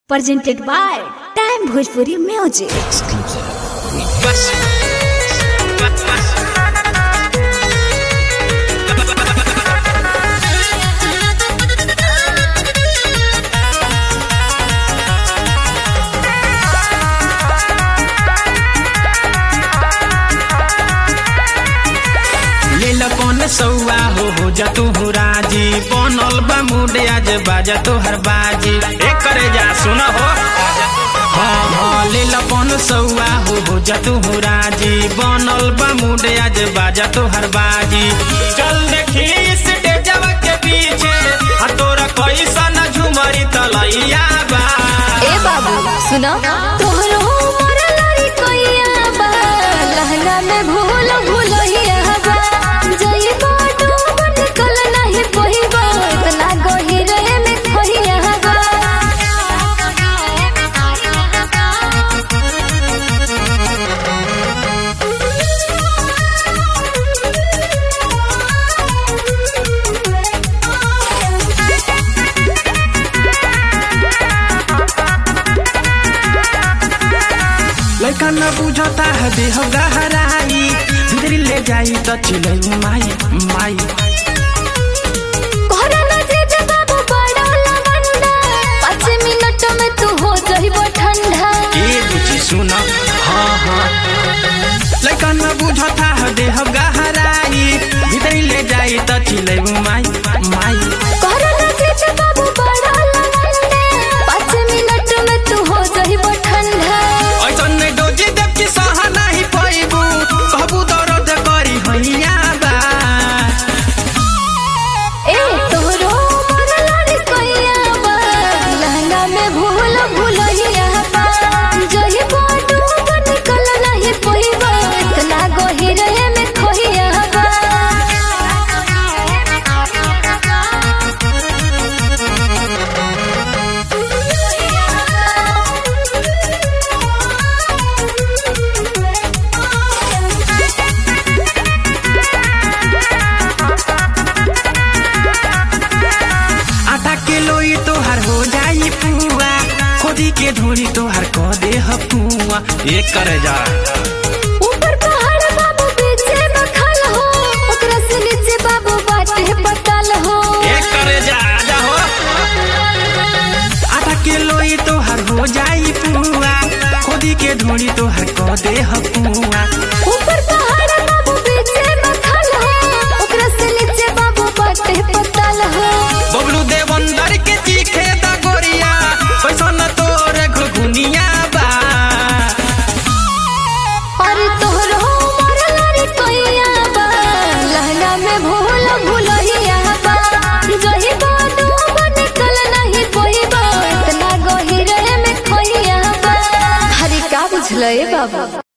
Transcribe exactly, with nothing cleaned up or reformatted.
presented by Time Bhojpuri Music. कौन सौआ हो हो जा तू राजी बनल बा मुडे आज बाजा तो हर बाजी एक करे जा सुना हो हाँ हाँ ले ला कौन सौआ हो हो जा तू राजी बनल बा मुडे आज बाजा तो हर बाजी चल देखी इस डेजवा के पीछे तोरा कैसा न झुमरी तलैया बा ए बाबू सुनो तोहरो मोरा लड़ी कोइया बा लहंगा में भूल भूलहिया बा जई बाटो बन कल नहीं पहिबा इतना गहिरे में खोहिया बा लड़का न बुझता है देह गहराई भीतरी ले जाई तो चिलै माई माई कोहरा न जे बाबू बड़ा लवंडा पाँच मिनट में तू हो जाइबो ठंडा ए बुझी सुन हाँ हाँ लड़का न बुझता है देह गहराई भीतरी ले जाई तो चिलै माई माई कोहरा न जे बाबू बड़ा लवंडा पाँच मिनट में तू हो जाइबो ठंडा ऐसन ने डोजी देव की सहा नहीं पाइबू कहबू दर्द करी हैया बा ए तोरो मोर लड़ी कोइया बा लहंगा में भूल भूलहिया बा जही बाटो बन कल नहीं पहिबा इतना गहिरे में खोहिया बा आटा के लोई तोहर हो जाई पुआ खोदी के धोरी तोहर कह दे हपुआ एक करे जा ऊपर पहाड़ बाबू पीछे बखल हो ओकरा से नीचे बाबू बाटे पतल हो एक करे जा जा हो आटा के लोई तोहर हो जाई पुआ खोदी के धोरी तोहर कह दे हपुआ ऊपर पहाड़ बाबू पीछे बखल हो ओकरा से नीचे बाबू बाटे पतल हो बबलू देवंदर के चीखे दा गोरिया कैसन तोरे घुघुनिया बा अरे तोहरो मोर लड़ी कोइया बा लहंगा में भूल भूलहिया बा जही बाटो बन कल नहीं पहिबा इतना गहिरे में खोहिया बा हरी का बुझले बाबू।